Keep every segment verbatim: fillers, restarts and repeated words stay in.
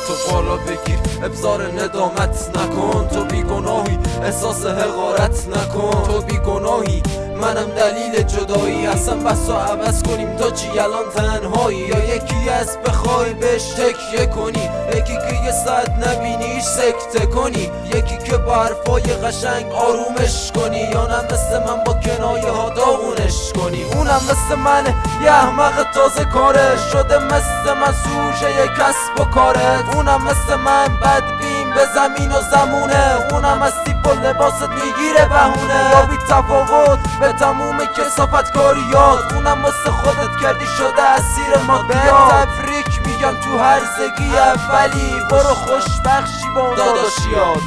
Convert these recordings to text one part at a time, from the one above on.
تو بالا بگیر، ابزار ندامت نکن. تو بیگناهی، احساس حقارت نکن. تو بیگناهی، منم دلیل جدایی. اصلا بس رو عوض کنیم تا چی الان تنهایی؟ یا یکی از بخوای بهش تکیه کنی، یکی که یه ساعت نبینیش سکته کنی، یکی که با حرفای قشنگ آرومش کنی، یا نه مثل من با کنایه ها داغونش کنی. اونم مثل منه، یه احمق تازه کاره شده، مثل من سوژه یه کسب و کارت. اونم مثل من بدبین به زمین و زمونه، اونم از تیپ و لباست میگیره بهونه. یا بی تفاوت به تموم کثافت کاریات، اونم مثل خودت کردی شده اسیر مادیات. به تبریک میگم تو هرزگی اولی، برو خوشبخشی با اون داداشیات.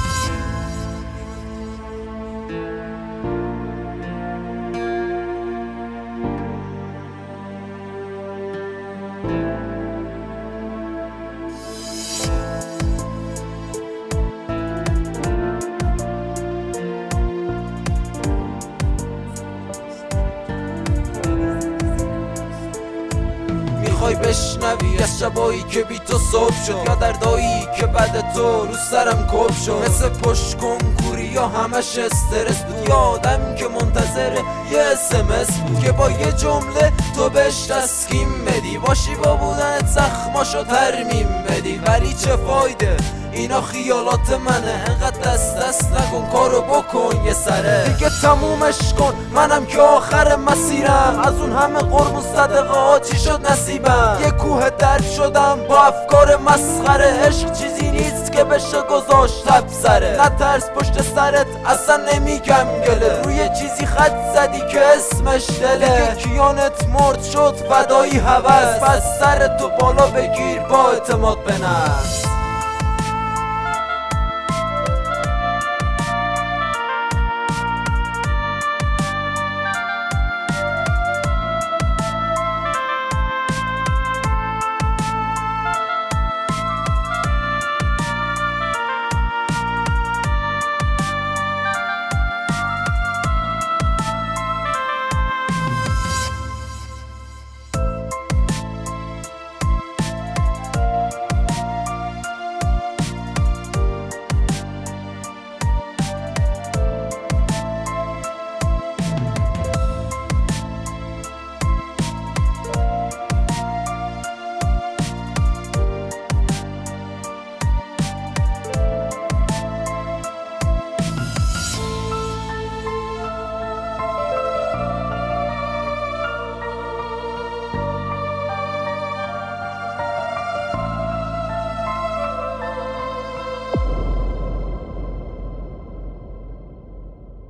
میخوای بشنوی از شبایی که بی تو صبح شد، یا دردایی که بعد تو رو سرم کب شد. مثل پشت کنکوری یا همش استرس بود، یا آدم که منتظر یه اسمس بود که با یه جمله تو بهش تسکین بدی، باشی با بودنت زخماشو ترمیم بدی. ولی چه فایده، اینا خیالات منه. انقدر دست دست نکن، کارو بکن یه سره دیگه تمومش کن. منم که آخر مسیرم، از اون همه قربون صدقه ها چی شد نصیبم؟ یه کوه درد شدم با افکار مسخره. عشق چیزی نیست که بشه گذاشت تب سره. نترس پشت سرت، اصلا نمیگم گله. روی چیزی خط زدی که اسمش دله. کیانت مرد شد فدایی هوس، پس سرتو بالا بگیر با اعتماد به نفس.